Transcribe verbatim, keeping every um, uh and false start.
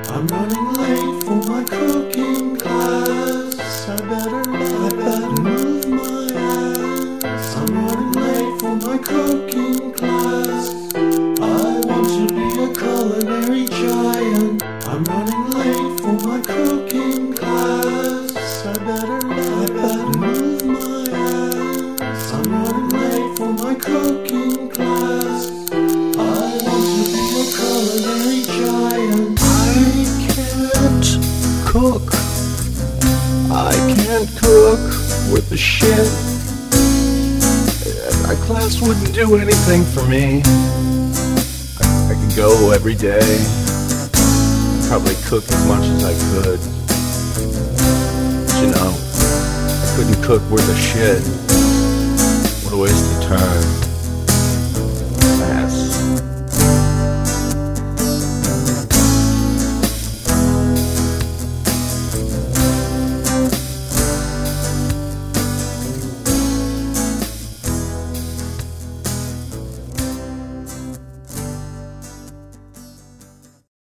I'm running late for my cooking class. I better, I better move my ass. I'm running late for my cooking class. I want to be a culinary giant. I'm running late for my cooking class. I better, I better move my ass. I'm running late for my cooking class. I want to be a culinary giant. I can't cook. I can't cook with the shit. My class wouldn't do anything for me. I, I could go every day, probably cook as much as I could. But you know, I couldn't cook worth a shit. What a waste of time.